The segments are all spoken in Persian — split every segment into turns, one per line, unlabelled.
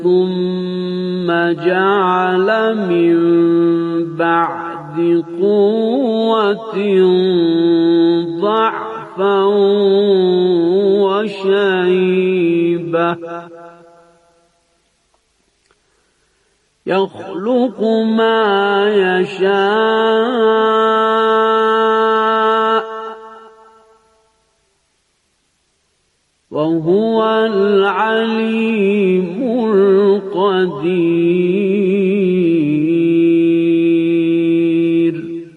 ثم جعل من بعد قوة ضعفا وشيبة يخلق ما يشاء وهو العليم القدير.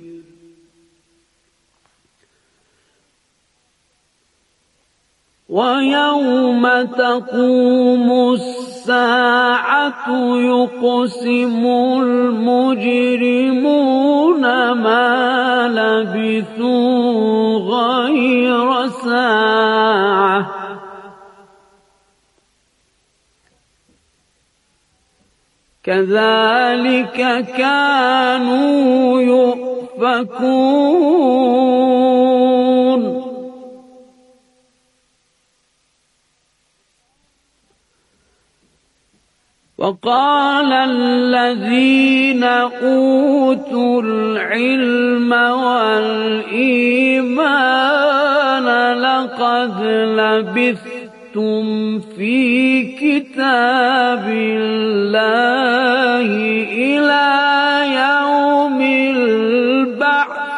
ويوم تقوم الساعة يقسم المجرمون ما لبثوا غير ساعة كذلك كانوا يؤفكون. وقال الذين أوتوا العلم والإيمان لقد لبثتم في كتاب الله إلى يوم البعث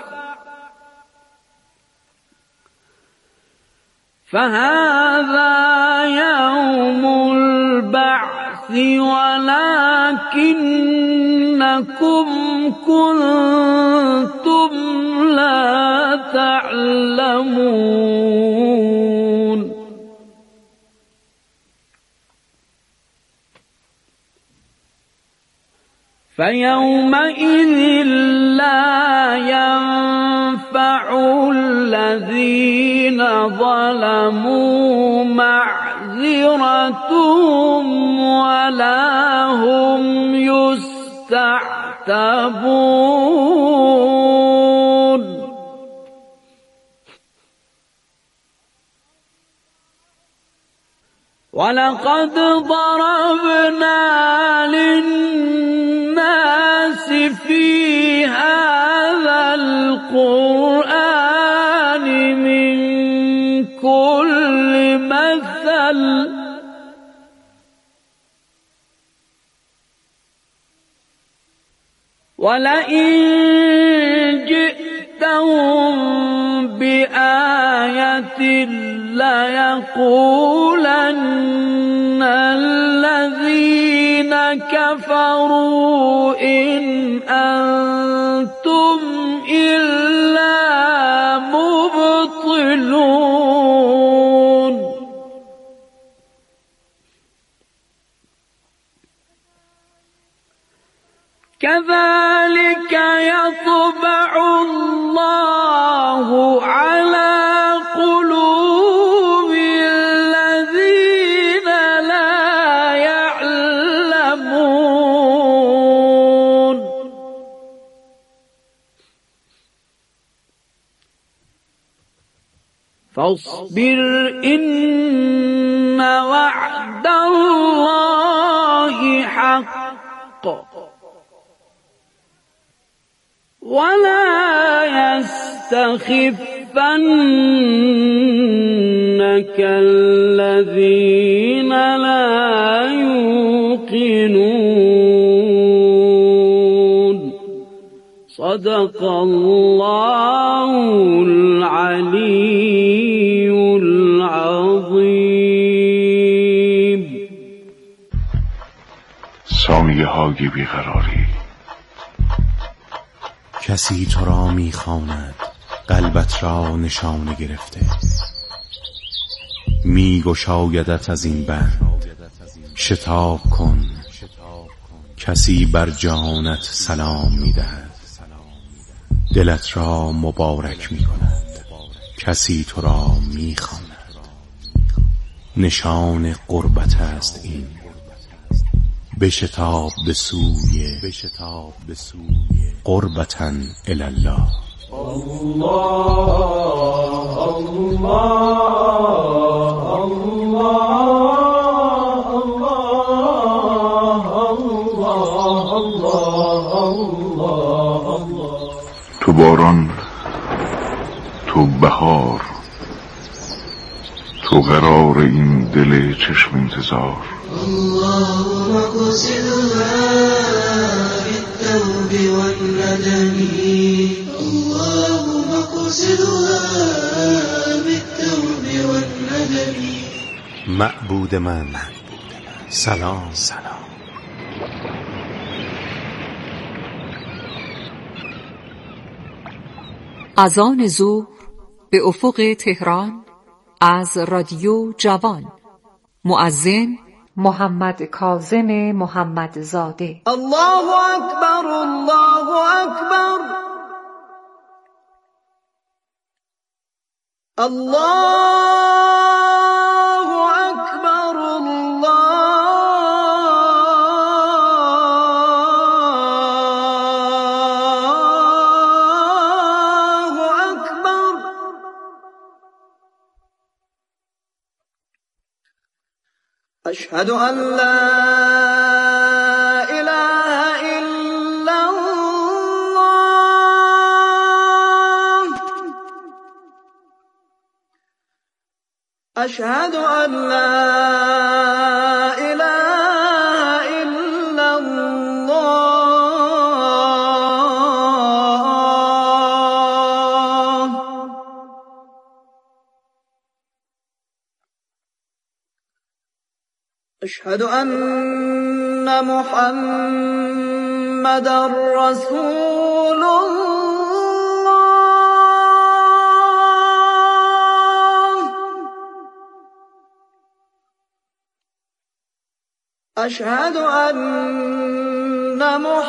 فهذا يوم البعث ولكنكم كنتم لا تعلمون. فيومئذ لا ينفع الذين ظلموا معذرتهم ولا هم يستعتبون. ولقد ضربنا للناس في هذا القرآن من كل مثل ولئن جئتهم بآية ليقولن الذين كفروا إن أنتم إلا مبطلون. كذلك يطبع الله على قلوب الذين لا يعلمون. فاصبر إن وعد الله حق ولا يستخفنك الذين لا يوقنون. صدق الله العلي العظيم.
ثانیه های بیقراری.
کسی تو را می‌خواند قلبت را نشانه گرفته، می‌گشایدت از این بند شتاب کن. کسی بر جانت سلام می‌دهد، دلت را مبارک می‌کند. کسی تو را می‌خواند، نشان قربت است این. بشتاب به سوی قربتاً الی الله.
الله الله الله الله
باران، تو بهار، تو قرار این دل چشم انتظار.
اللهم اقصدها بالتوب والندم، اللهم اقصدها بالتوب والندم.
معبود من سلام.
اذان ظهر به افق تهران از رادیو جوان. مؤذن محمد کاظم محمدزاده.
الله اکبر، الله اکبر، الله اکبر، الله اکبر. اشهد ان لا اله الا الله، اشهد ان لا اله الا الله. اشهد ان محمدا رسول الله، اشهد ان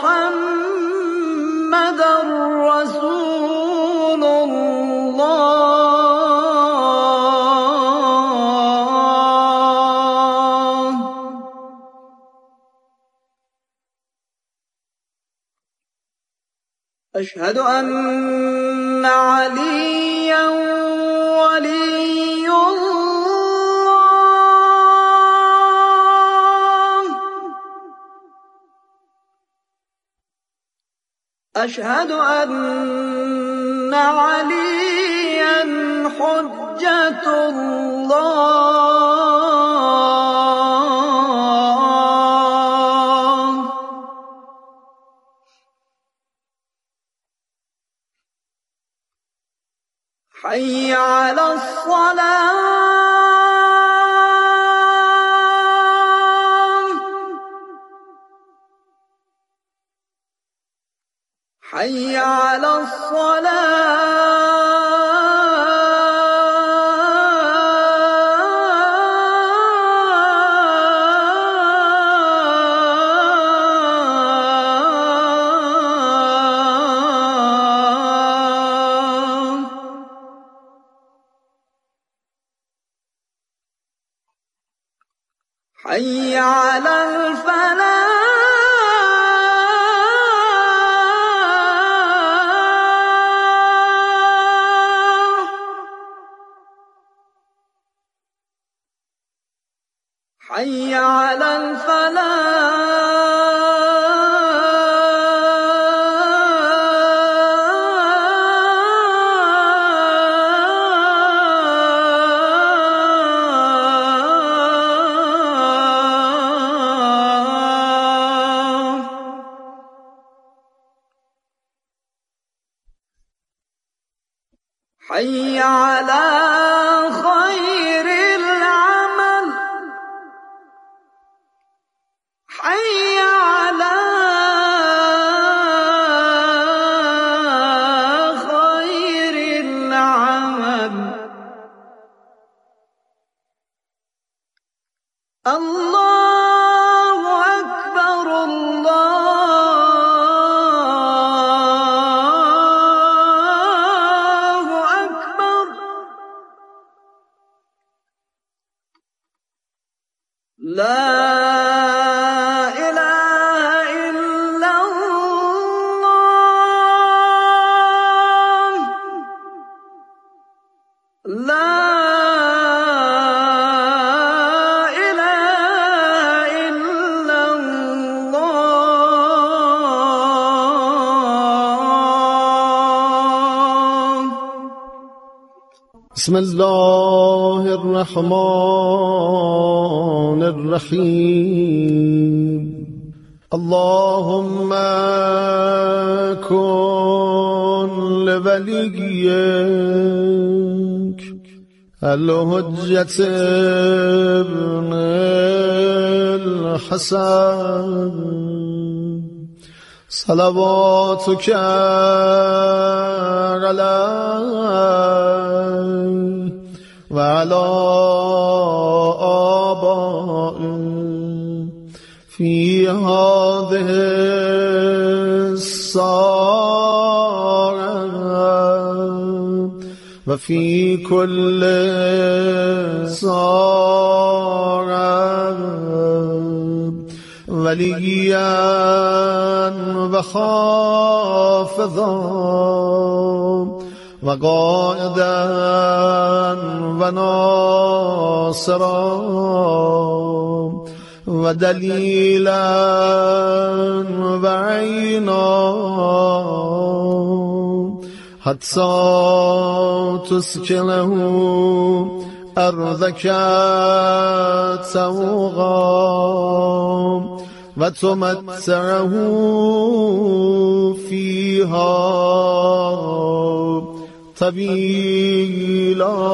محمدا رسول الله. اشهد ان عليا ولي الله، اشهد ان عليا حجة الله. حي على الصلاة، حي على الصلاة. حي على الفلاح، حي على الفلاح. حي على خير العمل، حي على خير العمل. الله أكبر، الله أكبر. لا إله
بسم الله الرحمن الرحیم اللهم کن لولیک الحجة ابن الحسن صلواتك علیه و علی آبائه فی هذه الساعة و فی کل ساعة وليا وخافضا وقائدا وناصرا ودليلا وعينا حتى تسكنه أرضك سوغا وتمتعه فيها طويلا.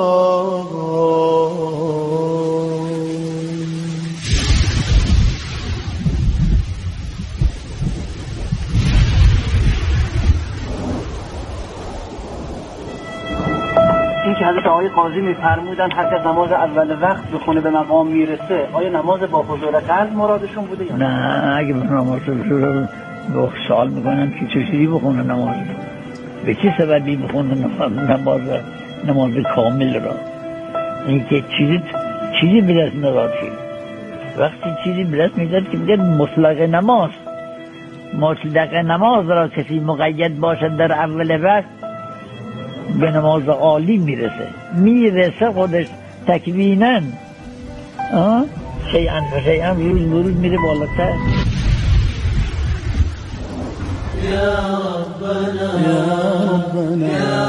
این که حضرت آقای قاضی می‌فرمودن هر کس نماز اول وقت بخونه به مقام میرسه، آیا نماز با حضور قلب مرادشون بوده یا
نه؟ اگه به نماز حضور با سوال میکنن که چه چیزی بخونه نماز، به چه سببی بخونه نماز کامل را؟ این که چیزی بلد نداد که وقتی چیزی بلد میداد که میگه مطلق نماز را کسی مقید باشد در اول وقت به نماز عالی میرسه خودش تکویناً شیئاً روز میره بالاتر.
یا ربنا یا ربنا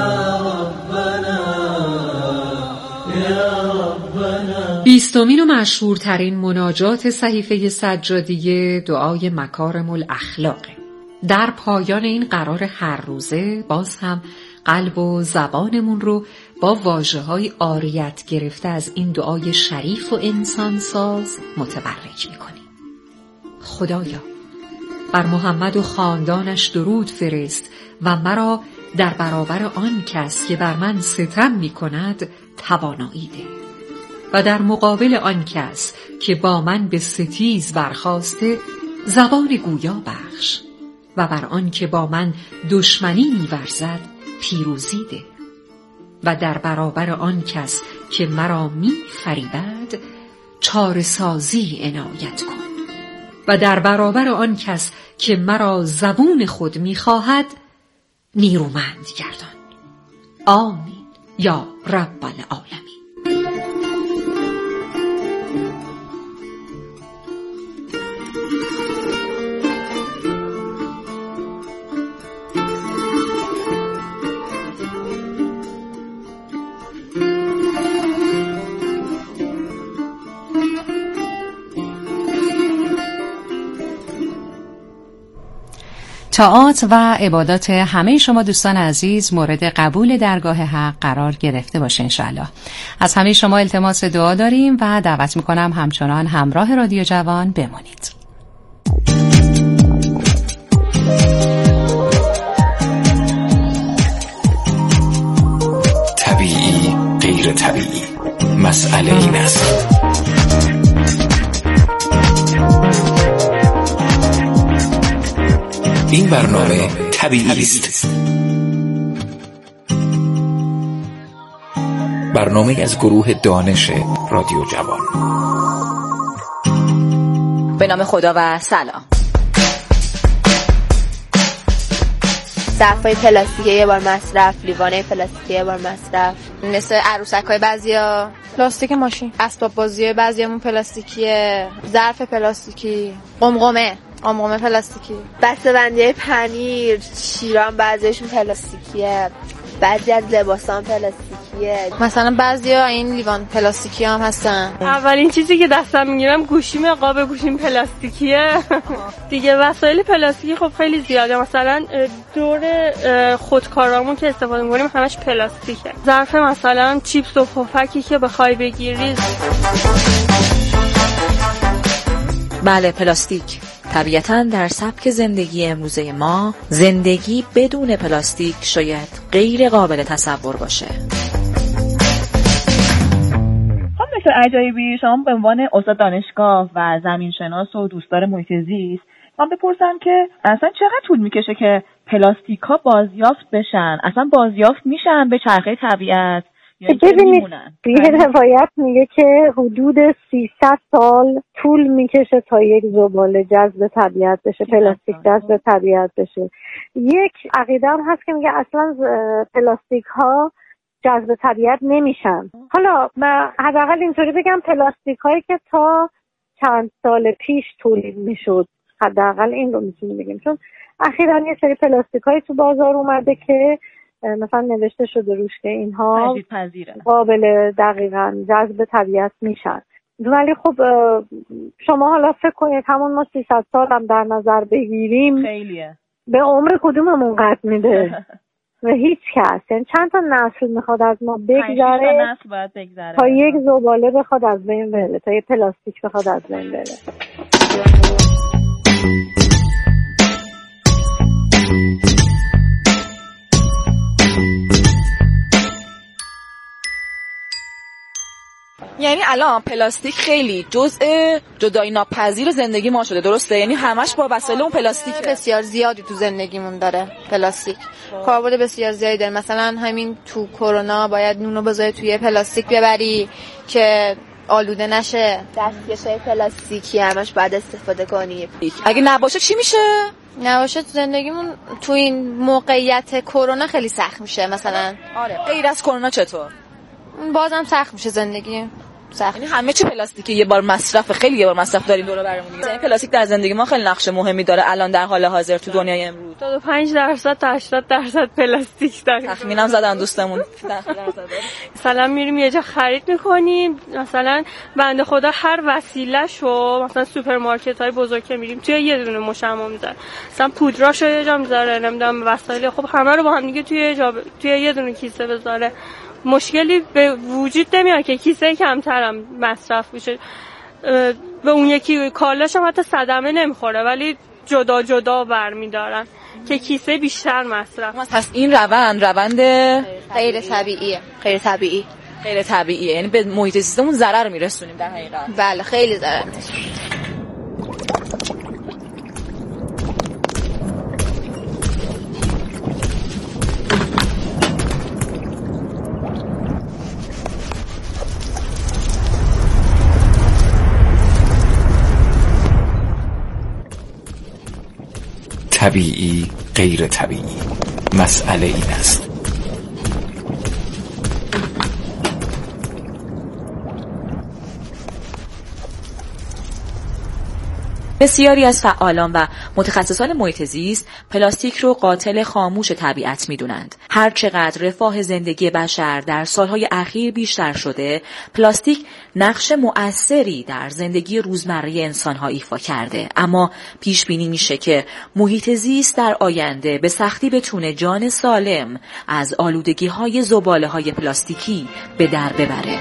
یا ربنا.
20مین و مشهورترین مناجات صحیفه سجادیه دعای مکارم الاخلاق. در پایان این قرار هر روزه باز هم قلب و زبانمون رو با واژه‌های عاریت گرفته از این دعای شریف و انسانساز متبرک می‌کنیم. خدایا بر محمد و خاندانش درود فرست و مرا در برابر آن کس که بر من ستم می‌کند توانایی ده و در مقابل آن کس که با من به ستیز برخاسته زبان گویا بخش و بر آن که با من دشمنی می‌ورزد پیروزی ده و در برابر آن کس که مرا می‌فریبد چاره سازی عنایت کن و در برابر آن کس که مرا زبون خود می‌خواهد نیرومند گردان. آمین یا رب العالمین. طاعات و عبادات همه شما دوستان عزیز مورد قبول درگاه حق قرار گرفته باشه انشاءالله. از همه شما التماس دعا داریم و دعوت میکنم همچنان همراه رادیو جوان بمانید.
طبیعی غیر طبیعی، مسئله این است. این برنامه طبیعی است. برنامه از گروه دانش رادیو جوان.
به نام خدا و سلام.
ظرفای پلاستیکی یه بار مصرف، لیوانه پلاستیکی یه بار مصرف، مثل عروسک‌های بعضیا پلاستیک ماشین، اسباب بازی بعضیامون پلاستیکیه، ظرف پلاستیکی، قمقمه پلاستیکی، بسته‌بندی پنیر، شیران بعضیشون پلاستیکیه، بعضی از لباسام پلاستیکیه، مثلا بعضیا این لیوان پلاستیکی هم هستن.
اولین چیزی که دستم میگیرم گوشیم، قاب گوشیم پلاستیکیه. دیگه وسایل پلاستیکی خب خیلی زیاده، مثلا دور خودکارامون که استفاده می‌کنیم همش پلاستیکه. ظرف مثلا چیپس و پفکی که بخوای بگیری.
بله، پلاستیک. طبیعتاً در سبک زندگی امروزه ما زندگی بدون پلاستیک شاید غیر قابل تصور باشه.
خب دکتر عجایبی، شما به عنوان استاد دانشگاه و زمینشناس و دوستدار محیط زیست، من بپرسم که اصلا چقدر طول میکشه که پلاستیک ها بازیافت بشن؟ اصلا بازیافت میشن به چرخه طبیعت یا میمونن؟
یه روایت میگه که حدود 300 سال طول میکشه تا یک زباله جذب طبیعت بشه، پلاستیک جذب طبیعت بشه. یک عقیده هم هست که میگه اصلا پلاستیک ها جذب طبیعت نمیشن. حالا من حداقل اینطوری بگم پلاستیک هایی که تا چند سال پیش تولید میشد، حداقل این رو میتونیم بگیم، چون اخیراً یه سری پلاستیک هایی تو بازار اومده که مثلا نوشته شده روش که اینها قابل دقیقاً جذب طبیعت میشن. ولی خب شما حالا فکر کنید همون ما 300 سال هم در نظر بگیریم،
خیلیه.
به عمر کدوممون قد میده؟ و هیچ کس، یعنی چند تا نسل میخواد از ما بگذره تا یک زباله بخواد از بین بره، تا یک پلاستیک بخواد از بین بره.
یعنی الان پلاستیک خیلی جزء جدایی ناپذیر زندگی ما شده، درسته؟ یعنی همش با وسایل اون پلاستیک
بسیار زیادی تو زندگیمون داره. پلاستیک کاربرد بسیار زیادی داره. مثلا همین تو کرونا باید نونو بذاری توی پلاستیک ببری که آلوده نشه. دستکشای پلاستیکی همش باید استفاده کنی.
اگه نباشه چی میشه؟
نباشه تو زندگیمون تو این موقعیت کرونا خیلی سخت میشه. مثلا
آره، غیر از کرونا چطور؟
بازم سخت میشه زندگی. سخت.
یعنی همه چی پلاستیکه، یه بار مصرف، خیلی یه بار مصرف داریم دور و برمون. یعنی پلاستیک در زندگی ما خیلی نقش مهمی داره الان در حال حاضر تو دنیای امروز.
25% تا 80% پلاستیک داره.
تخمینم زدن دوستمون.
مثلا میریم یه جا خرید میکنیم، مثلا بنده خدا هر وسیله‌شو مثلا سوپرمارکت‌های بزرگ که میریم توی یه دونه مشمع میذاره. مثلا پودراشو یه جا میذاره، نمیدونم وسایل، خب همه رو با هم دیگه توی یه دونه کیسه بذاره. مشکلی به وجود نمیاد که کیسه کمترم مصرف بشه، به اون یکی کالاش هم حتی صدمه نمیخوره، ولی جدا جدا برمیدارن که کیسه بیشتر مصرف.
پس این روند
غیر طبیعیه.
غیر طبیعیه، یعنی به محیط زیستمون ضرر میرسونیم در حقیقت.
بله، خیلی ضرر میرسونیم.
طبیعی، غیر طبیعی، مسئله این است.
بسیاری از فعالان و متخصصان محیط زیست پلاستیک رو قاتل خاموش طبیعت می‌دونند. هر چقدر رفاه زندگی بشر در سالهای اخیر بیشتر شده، پلاستیک نقش مؤثری در زندگی روزمره انسان‌ها ایفا کرده. اما پیش بینی میشه که محیط زیست در آینده به سختی بتونه جان سالم از آلودگی‌های زباله‌های پلاستیکی به در ببره.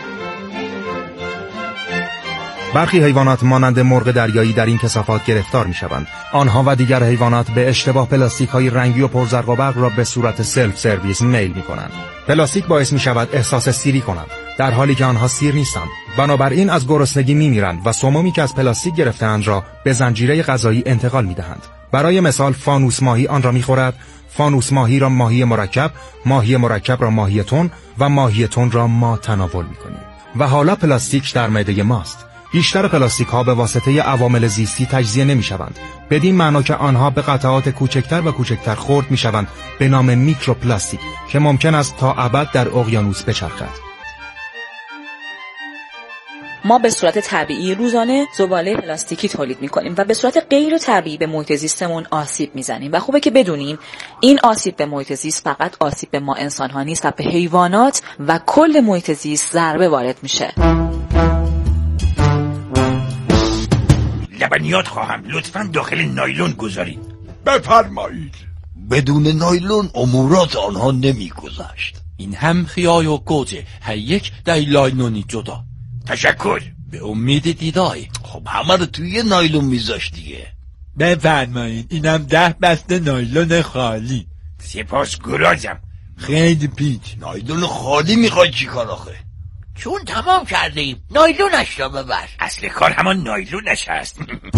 برخی حیوانات مانند مرغ دریایی در این کثافات گرفتار می‌شوند. آنها و دیگر حیوانات به اشتباه پلاستیک‌های رنگی و پرزرق و برق را به صورت سلف سرویس میل می‌کنند. پلاستیک باعث می‌شود احساس سیری کنند، در حالی که آنها سیر نیستند. بنابراین از گرسنگی می‌میرند و سمومی که از پلاستیک گرفته‌اند را به زنجیره غذایی انتقال می‌دهند. برای مثال فانوس ماهی آن را می‌خورد، فانوس ماهی را ماهی مرکب را ماهی تن و ماهی تن را ما تناول می‌کنیم. و حالا پلاستیک در معده ماست. بیشتر پلاستیک ها به واسطه عوامل زیستی تجزیه نمی شوند، بدین معنا که آنها به قطعات کوچکتر و کوچکتر خرد می شوند به نام میکروپلاستیک که ممکن است تا ابد در اقیانوس بچرخد.
ما به صورت طبیعی روزانه زباله پلاستیکی تولید میکنیم و به صورت غیر طبیعی به محیط زیستمون آسیب میزنیم و خوبه که بدونیم این آسیب به محیط زیست فقط آسیب به ما انسان‌ها نیست و به حیوانات و کل محیط زیست ضربه وارد میشه.
لبنیات خواهم، لطفاً داخل نایلون گذارید.
بفرمایید. بدون نایلون امورات آنها نمیگذشت.
این هم خیای و گوجه، هر یک در لاینونی جدا.
تشکر.
به امید دیدای.
خب همه رو توی یه نایلون میذاش دیگه.
بفرمایید، اینم 10 بسته نایلون خالی.
سپاس گرازم.
خیلی پیچ.
نایلون خالی میخوای چی کار آخه؟
چون تمام کرده ایم نایلونش را ببر. اصل کار همان نایلونش هست.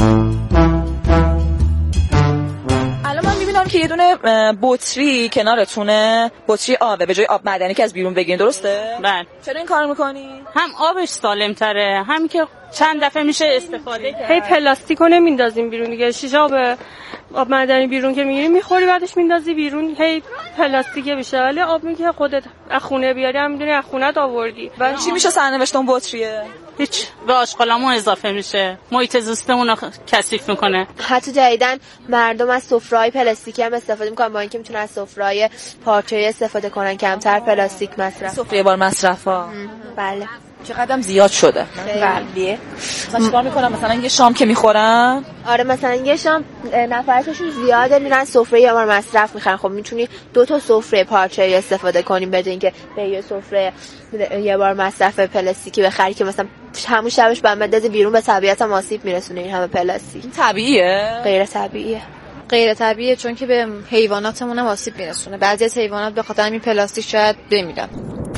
الان من میبینم که یه دونه بطری کنارتونه، بطری آبه، به جای آب معدنی که از بیرون بگیرین، درسته؟
بله.
چرا این کار میکنی؟
هم آبش سالم تره، هم که چند دفعه میشه استفاده کرد.
هی پلاستیکو نمیندازیم بیرون دیگه. شیشه آب معدنی بیرون که میگیری میخوری، بعدش میندازی بیرون، هی پلاستیکه میشه. ولی آبی که خودت از خونه بیاری هم میدونی از خونت آوردی.
بعد چی میشه سرنوشت اون بطریه؟
هیچ، به آشغالامون اضافه میشه، محیط زیستمون رو کثیف میکنه.
حتی جدیدن مردم از سفره‌های پلاستیکی هم استفاده میکنن، با اینکه میتونن از سفره‌های پارچه‌ای استفاده کنن، کمتر پلاستیک مصرف.
سفره بار مصرفا.
بله.
چقدرم زیاد شده.
بله.
مثلا چیکار میکنن؟ مثلا یه شام که میخورن،
آره مثلا یه شام نفرشون زیاده، میرن سفره یه بار مصرف میخرن. خب میتونی 2 تا سفره پارچه‌ای استفاده کنیم بدون اینکه به یه سفره یه بار مصرف پلاستیکی بخری که مثلا همون شبش بعد بندازی بیرون، به طبیعت هم آسیب میرسونه. این همه پلاستیک
طبیعیه؟
غیر طبیعیه.
غیر طبیعیه، چون که به حیواناتمون هم آسیب میرسونه. بعضی از حیوانات به خاطر همین پلاستیک شاید بمیرن.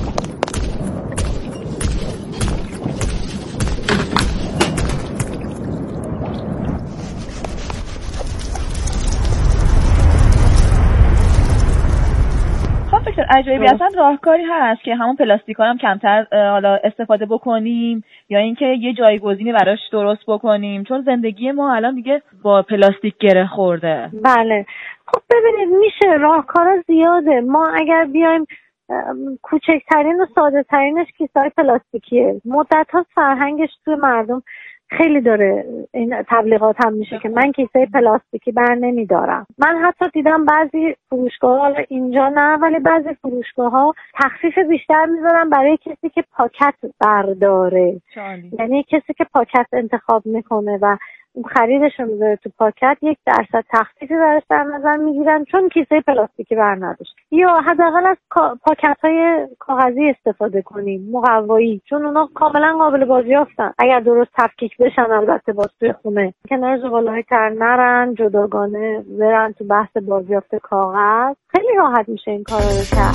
عجایبی اصلا راهکاری هست که همون پلاستیک‌ها هم کمتر حالا استفاده بکنیم یا اینکه یه جایگزینی براش درست بکنیم، چون زندگی ما الان دیگه با پلاستیک گره خورده.
بله خب ببینید میشه، راهکارا زیاده. ما اگر بیایم کوچکترین و ساده ترینش کیسه‌های پلاستیکیه. مدت‌ها فرهنگش توی مردم خیلی داره این تبلیغات هم میشه که من کیسه پلاستیکی بر نمیدارم. من حتی دیدم بعضی فروشگاه‌ها، حالا اینجا نه ولی بعضی فروشگاه‌ها تخفیف بیشتر میذارن برای کسی که پاکت برداره. یعنی کسی که پاکت انتخاب میکنه و خریدش رو میذاره تو پاکت 1% تخفیفی براش در نظر میگیرن چون کیسه پلاستیکی بر نداشت. یا حداقل از پاکت‌های کاغذی استفاده کنیم، مقوایی، چون اونا کاملا قابل بازیافتن اگر درست تفکیک بشن. البته باز توی خونه کنار زباله‌های تر نرن، جداگانه برن تو بحث بازیافت کاغذ. خیلی راحت میشه این کارا رو کرد.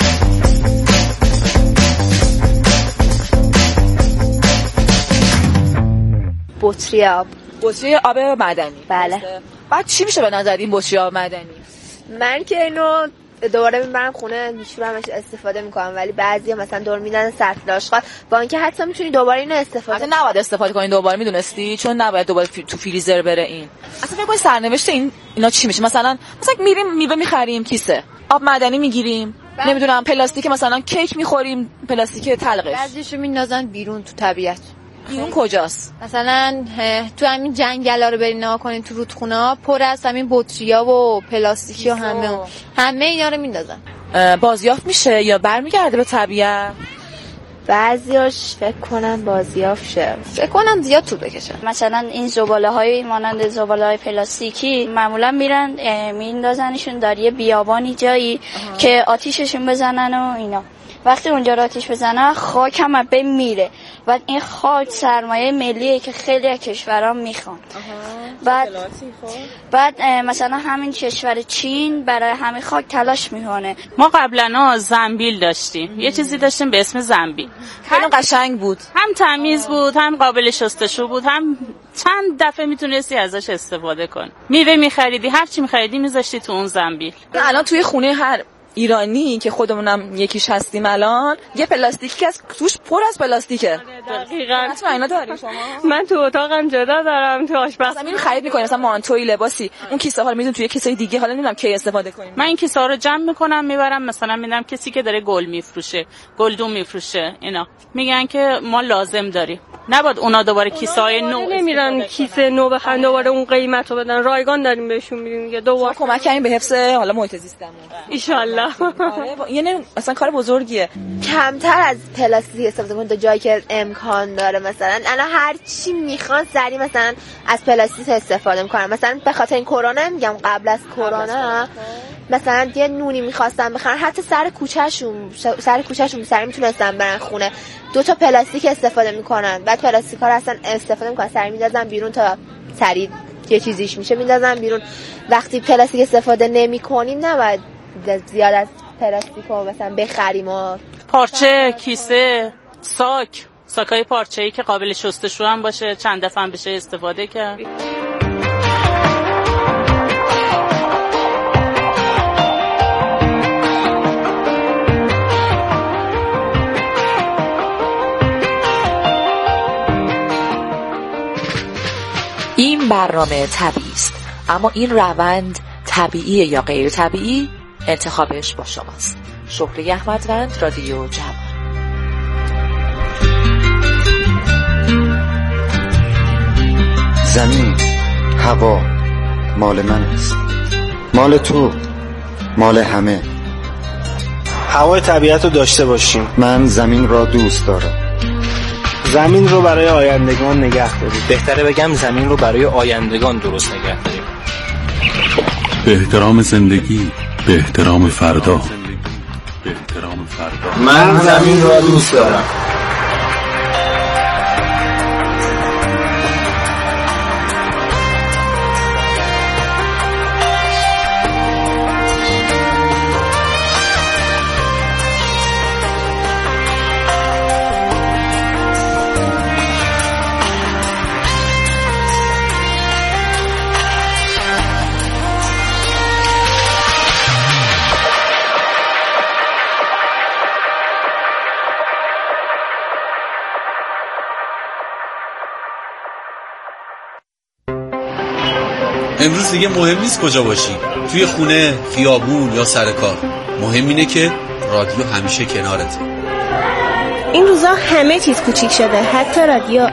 بطری
آب معدنی.
بله.
بعد چی میشه به نظر این بطری آب معدنی؟
من که اینو دوباره میبرم خونه میشورم استفاده میکنم، ولی بعضیا مثلا دور میدن سطل آشغال، با اینکه حتی میتونی دوباره اینو استفاده
کنی. نباید استفاده کنی دوباره، میدونستی؟ چون نباید دوباره تو فریزر بره. این اصلا فکر کنید سرنوشت اینا چی میشه؟ مثلا میریم میوه میخریم، کیسه آب معدنی میگیریم، نمیدونم پلاستیک مثلا کیک میخوریم، پلاستیک تلقش،
بعضیشو میندازن بیرون تو طبیعت.
بیرون کجاست؟
مثلا تو همین جنگلا رو برین نگاه کنین، تو رودخونا پر از همین بطری‌ها و پلاستیکی و همه اینا رو میندازن.
بازیافت میشه یا برمیگرده به طبیعت؟
بعضیاش فکر کنم بازیافت شه،
فکر کنم زیاد طول بکشه.
مثلا این زباله‌های مانند زباله‌های پلاستیکی معمولا میرن میندازنشون در یه بیابانی جایی که آتیششون بزنن و اینا. وقتی اونجا را آتیش بزنن خاک هم بین میره و این خاک سرمایه ملیه که خیلی از کشورها میخوان. بعد مثلا همین کشور چین برای همین خاک تلاش میکنه.
ما قبلا زنبیل داشتیم، یه چیزی داشتیم به اسم زنبیل،
خیلی قشنگ بود،
هم تمیز بود، هم قابل شستشو بود، هم چند دفعه میتونستی ازش استفاده کنی. میوه میخریدی، هر چی میخریدی میذاشتی تو اون زنبیل.
الان توی خونه هر ایرانی که خودمونم یکیش هستیم الان یه پلاستیکی از توش پر از پلاستیکه.
دقیقاً.
حتما اینا داری شما؟
من تو اتاقم جدا دارم، تو آشپزخونه.
مثلا میریم خرید می‌کنیم، مثلا مانتوی، لباسی، اون کیسه ها رو می‌ذاریم توی کیسه دیگه، حالا نمیدونم کی استفاده کنیم.
من این کیسه ها رو جمع می‌کنم میبرم، مثلا میدم کسی که داره گل میفروشه، گلدون میفروشه، اینا میگن که ما لازم داریم. نباید اونا دوباره کیسه‌های نو
نمیرن کیسه نو بخرن دوباره اون قیمت رو بدن. رایگان داریم بهشون میدیم دیگه. دوباره
کمک کنیم به حفظ حالا محیط زیستمون
ان شاء الله.
یعنی مثلا کار بزرگیه.
کمتر از پلاستیک استفاده کنید تا جایی که امکان داره. مثلا الان هر چی میخوان سریع مثلا از پلاستیک استفاده میکنن. مثلا به خاطر این کرونا میگم، قبل از کرونا مثلا یه نونی میخواستن بخرن، حتی سر کوچهشون سریع میتونستن برن خونه 2 تا پلاستیک استفاده میکنن. بعد پلاستیکا رو اصلا استفاده میکنن، سریع میندازن بیرون تا سریع یه چیزیش میشه میندازن بیرون. وقتی پلاستیک استفاده نمیکنیم نباید زیاد از پلاستیکو مثلا بخریم. و
پارچه، کیسه، ساکای پارچه‌ای که قابل شستشو هم باشه، چند دفعه هم بشه استفاده کرد.
این برنامه طبیعی است، اما این روند طبیعی یا غیر طبیعی انتخابش با شماست. شهره احمدوند، رادیو جوان.
زمین، هوا مال من است، مال تو، مال همه.
هوای طبیعت رو داشته باشیم.
من زمین را دوست دارم.
زمین رو برای آیندگان نگه داریم.
بهتره بگم زمین رو برای آیندگان درست نگه داریم.
به احترام زندگی، به احترام فردا.
من زمین را دوست دارم.
امروز دیگه مهم نیست کجا باشی، توی خونه، خیابون یا سر کار. مهم اینه که رادیو همیشه کنارته.
این روزا همه چیز کوچیک شده، حتی رادیو.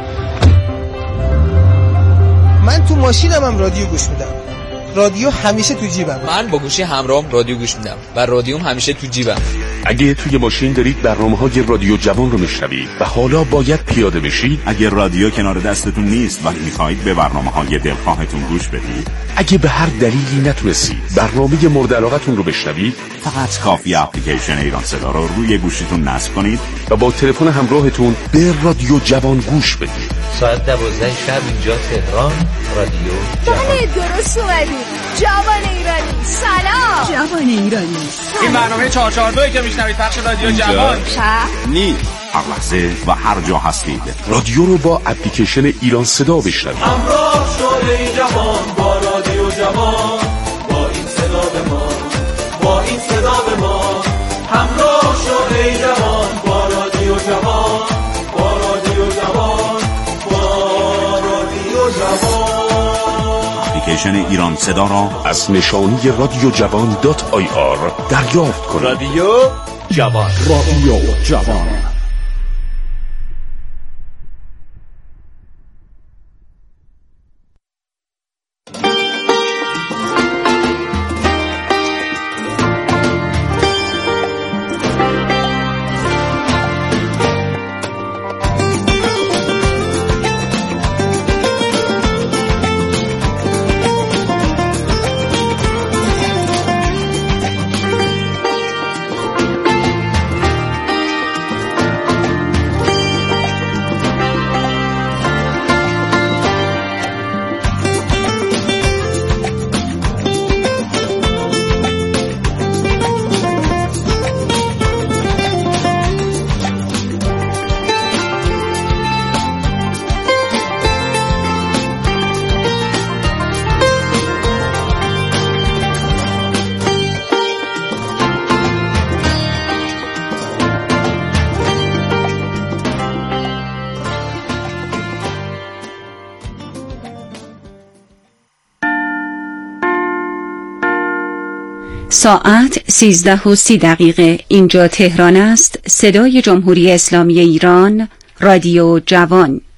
من تو ماشینم هم رادیو گوش میدم. رادیو همیشه تو جیبم.
من با گوشی همراهم رادیو گوش میدم و رادیوم همیشه تو جیبم.
اگه توی ماشین دارید برنامه‌های رادیو جوان رو میشنوید و حالا باید پیاده بشید،
اگه رادیو کنار دستتون نیست و میخواهید به برنامه‌های دلخواهتون گوش بدید،
اگه به هر دلیلی نتونستید برنامه مورد علاقتون رو بشنوید،
فقط کافی اپلیکیشن ایران صدا رو روی گوشیتون نصب کنید
و با تلفن همراهتون به رادیو جوان گوش بدید.
ساعت 12 شب اینجا تهران، رادیو جوان.
بله درست اومدید. جوان ایرانی سلام.
جوان ایرانی
این برنامه 442 که میشنوید پخش رادیو جوان
نیست. هر لحظه و هر جا هستید
رادیو رو با اپلیکیشن ایران صدا بشنوید.
همراه شده ای جوان با رادیو جوان، با این صدا به ما، با این صدا به ما. همراه شده ای جوان با رادیو جوان، با رادیو جوان، با رادیو جوان.
اپلیکیشن ایران صدا را
از نشانی رادیو جوان .ir دریافت کنید.
رادیو جوان،
رادیو جوان.
ساعت 13:30 اینجا تهران است. صدای جمهوری اسلامی ایران، رادیو جوان.